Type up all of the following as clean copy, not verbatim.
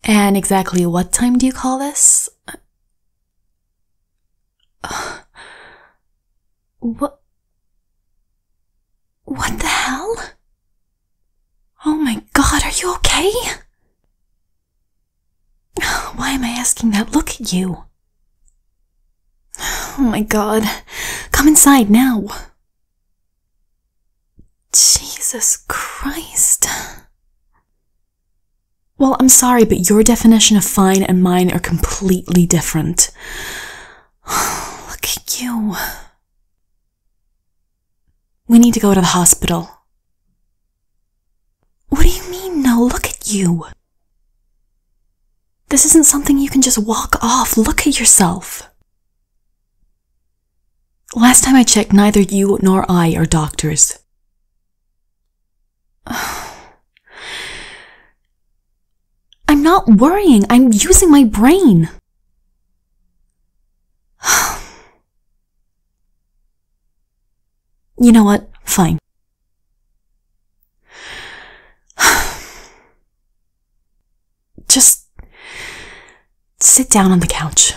And exactly what time do you call this? What? What the hell? Oh my god, are you okay? Why am I asking that? Look at you. Oh my god. Come inside now. Jesus Christ. Well, I'm sorry, but your definition of fine and mine are completely different. Look at you. We need to go to the hospital. What do you mean, no? Look at you. This isn't something you can just walk off. Look at yourself. Last time I checked, neither you nor I are doctors. I'm not worrying. I'm using my brain. You know what? Fine. Just sit down on the couch.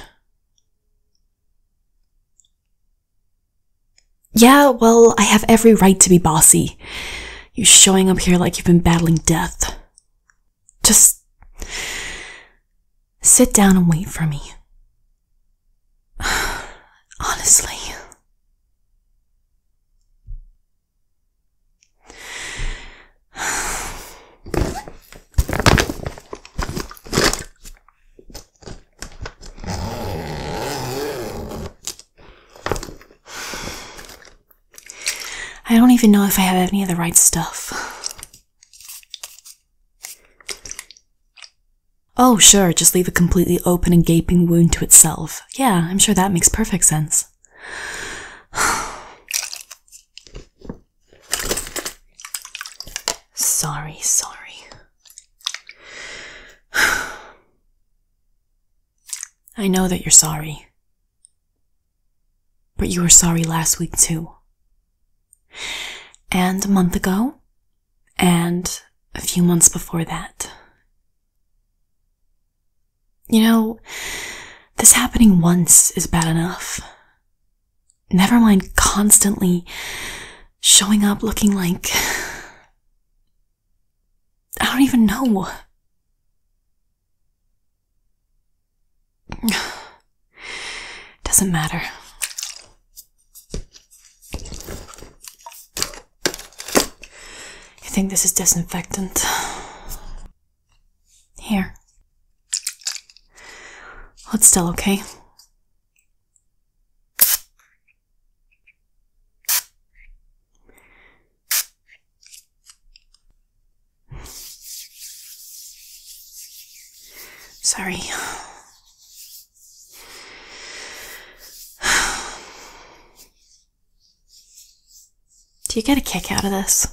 Yeah, well, I have every right to be bossy. You showing up here like you've been battling death. Just sit down and wait for me. Honestly. I don't even know if I have any of the right stuff. Oh, sure, just leave a completely open and gaping wound to itself. Yeah, I'm sure that makes perfect sense. Sorry. I know that you're sorry. But you were sorry last week too. And a month ago. And a few months before that. You know, this happening once is bad enough. Never mind constantly showing up looking like... I don't even know. Doesn't matter. I think this is disinfectant. Here. Hold still, okay? Sorry. Do you get a kick out of this?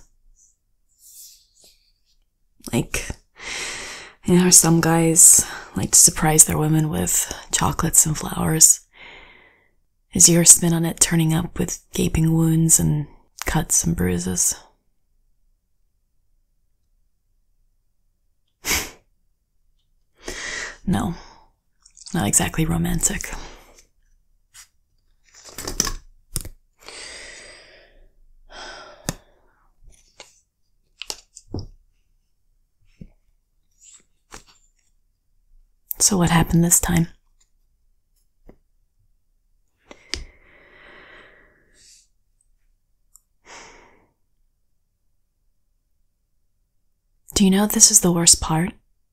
Like, you know, some guys like to surprise their women with chocolates and flowers. Is your spin on it turning up with gaping wounds and cuts and bruises? No, not exactly romantic. So what happened this time? Do you know this is the worst part?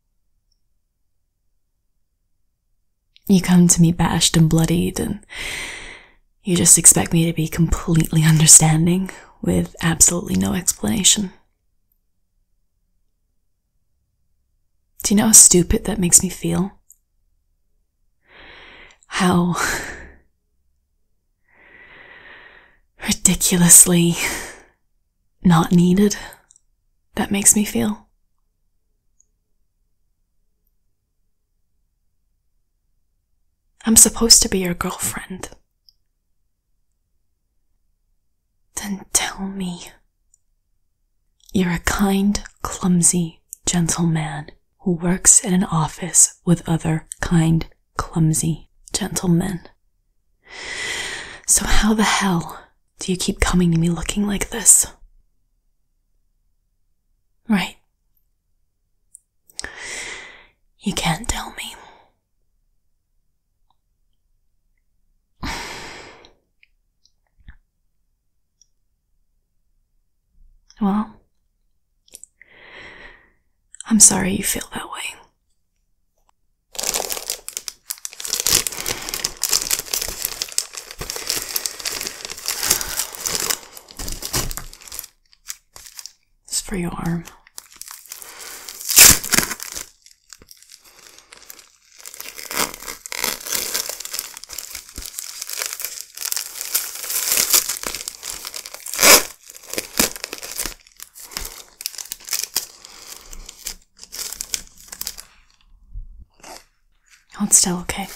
You come to me bashed and bloodied, and you just expect me to be completely understanding with absolutely no explanation. Do you know how stupid that makes me feel? How ridiculously not needed that makes me feel? I'm supposed to be your girlfriend. Then tell me you're a kind, clumsy, gentle man who works in an office with other kind, clumsy gentlemen. So how the hell do you keep coming to me looking like this? Right. You can't tell me. Well, I'm sorry you feel that way. It's for your arm. Oh, it's still okay.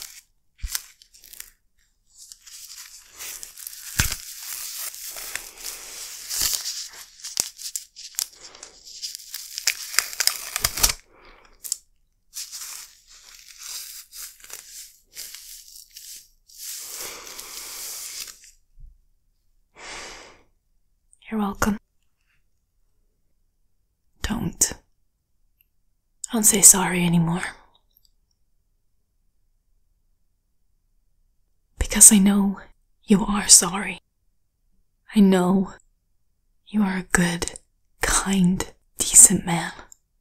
You're welcome. Don't say sorry anymore. Because I know you are sorry. I know you are a good, kind, decent man.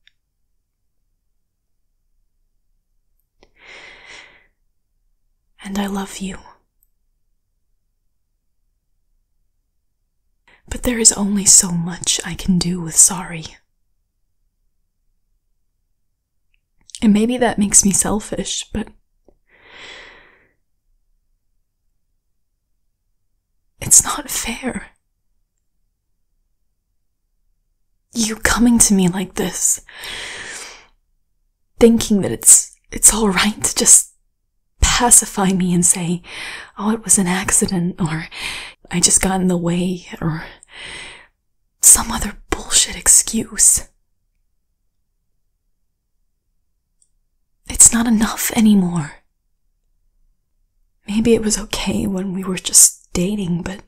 And I love you. But there is only so much I can do with sorry. And maybe that makes me selfish, but it's not fair. You coming to me like this, thinking that it's all right to just pacify me and say, oh, it was an accident, or I just got in the way, or some other bullshit excuse. It's not enough anymore. Maybe it was okay when we were just dating, but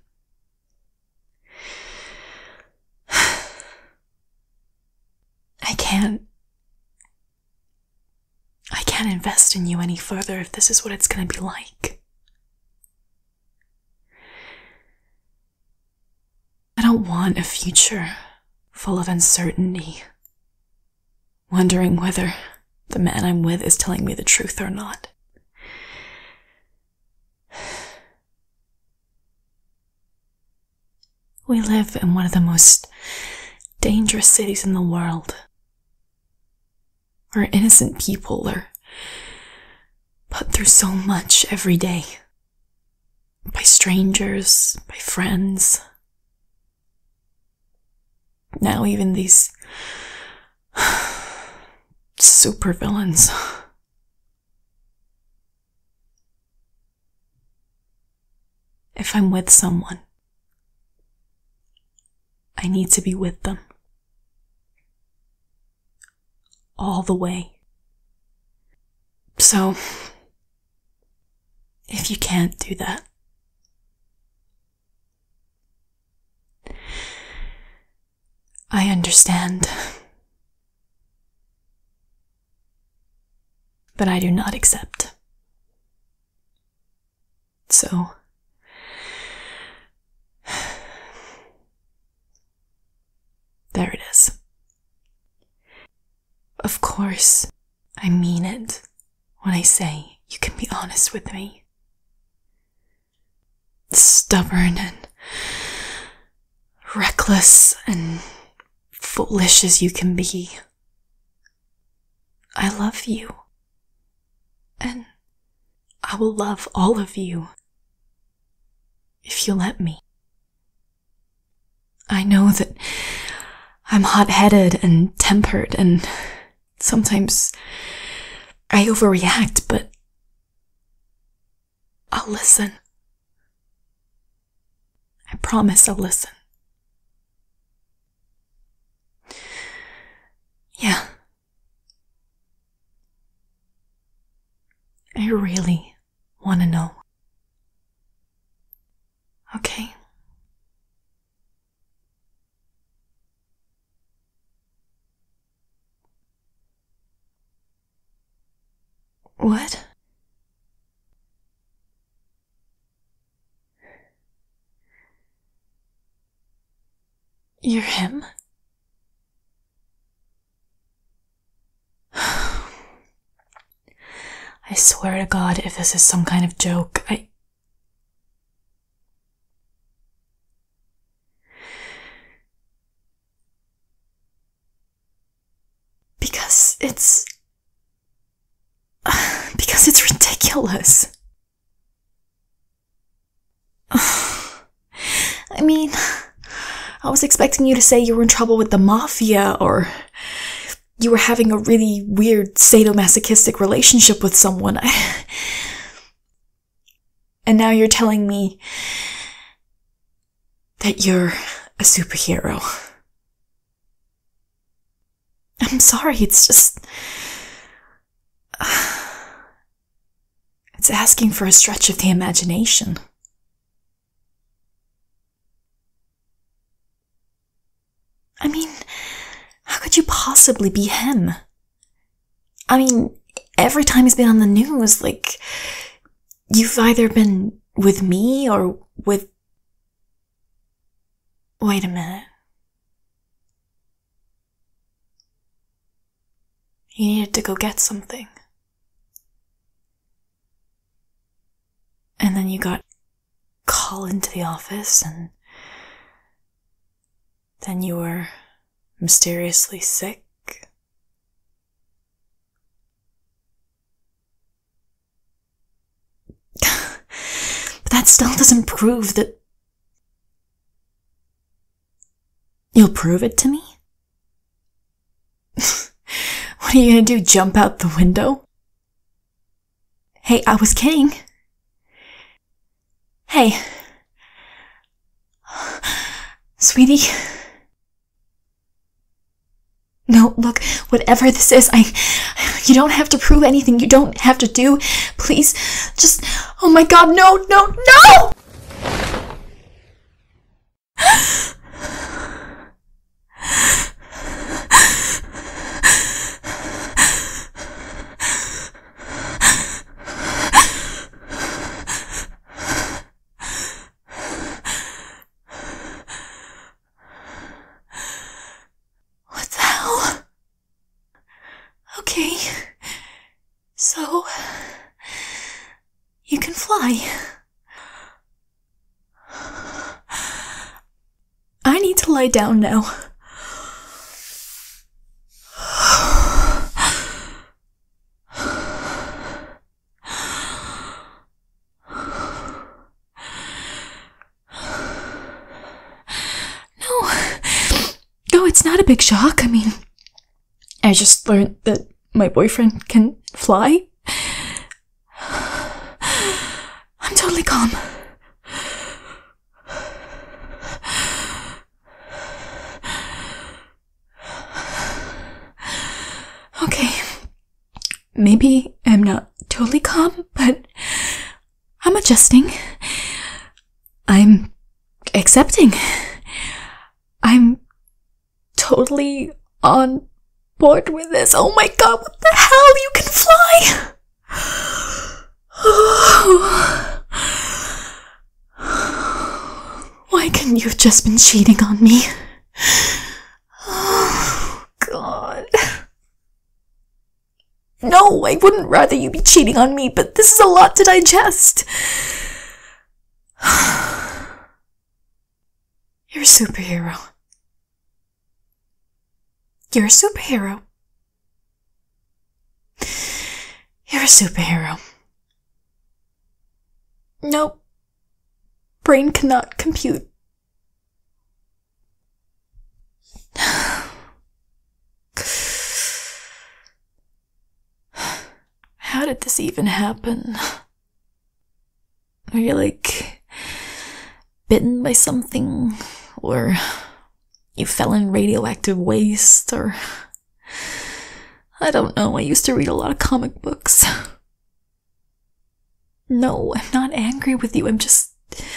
I can't invest in you any further if this is what it's gonna be like. I don't want a future full of uncertainty, wondering whether the man I'm with is telling me the truth or not. We live in one of the most dangerous cities in the world, where innocent people are put through so much every day. By strangers, by friends. Now even these supervillains. If I'm with someone, I need to be with them. All the way. So, if you can't do that, I understand. But I do not accept. So, there it is. Of course, I mean it when I say you can be honest with me. Stubborn and reckless and foolish as you can be, I love you. And I will love all of you if you let me. I know that I'm hot-headed and tempered, and sometimes I overreact, but I'll listen. I promise I'll listen. Yeah. I really want to know. Okay. What? You're him? I swear to God, if this is some kind of joke, Because it's... Because it's ridiculous. I mean, I was expecting you to say you were in trouble with the mafia, or you were having a really weird sadomasochistic relationship with someone. And now you're telling me that you're a superhero. I'm sorry, it's just... It's asking for a stretch of the imagination. I mean, how could you possibly be him? I mean, every time he's been on the news, like, you've either been with me or with... Wait a minute. You needed to go get something. And then you got called into the office, and then you were mysteriously sick. But that still doesn't prove that... You'll prove it to me? What are you gonna do, jump out the window? Hey, I was kidding. Hey. Sweetie. No, look, whatever this is, you don't have to prove anything. You don't have to do. Please, just... Oh my God, no, no, no! Okay, so you can fly. I need to lie down now. No, it's not a big shock. I mean, I just learned that my boyfriend can fly. I'm totally calm. Okay. Maybe I'm not totally calm, but I'm adjusting. I'm accepting. I'm totally on bored with this. Oh my God, what the hell? You can fly! Why couldn't you have just been cheating on me? Oh, God. No, I wouldn't rather you be cheating on me, but this is a lot to digest. You're a superhero. You're a superhero. You're a superhero. Nope. Brain cannot compute. How did this even happen? Are you, like, bitten by something? Or you fell in radioactive waste? Or... I don't know, I used to read a lot of comic books. No, I'm not angry with you. I'm just.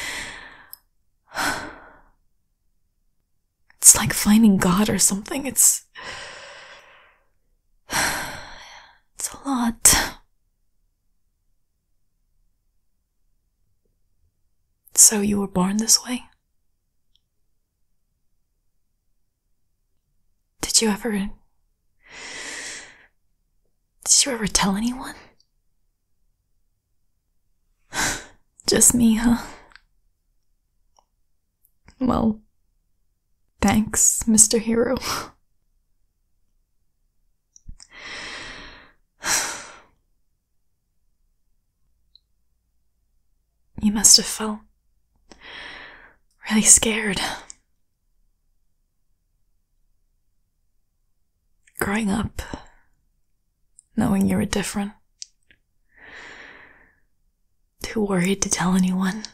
It's like finding God or something. It's a lot. So you were born this way? Did you ever tell anyone? Just me, huh? Well, thanks, Mr. Hero. You must have felt really scared. Growing up, knowing you were different. Too worried to tell anyone.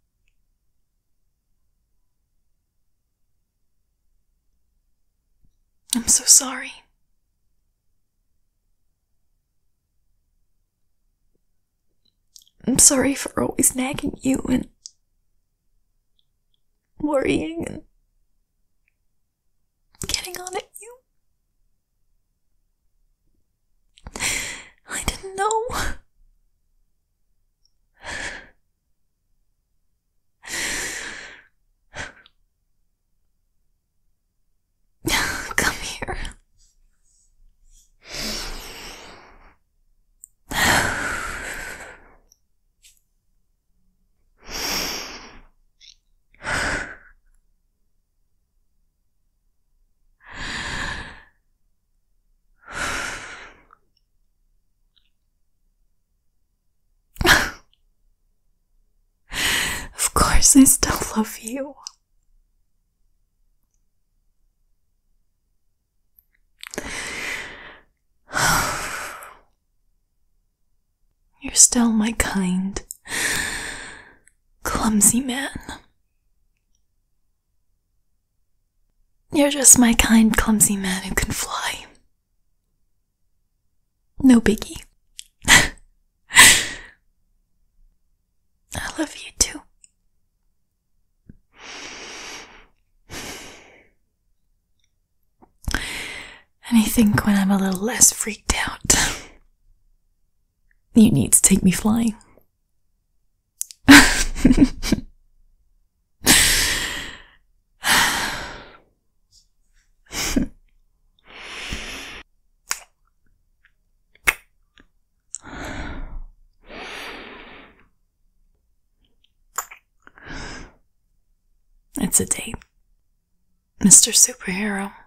I'm so sorry. I'm sorry for always nagging you and worrying and getting on at you. I didn't know. Come here. Of course, I still love you. You're still my kind, clumsy man. You're just my kind, clumsy man who can fly. No biggie. I love you too. And I think when I'm a little less freaked out, you need to take me flying. It's a date, Mr. Superhero.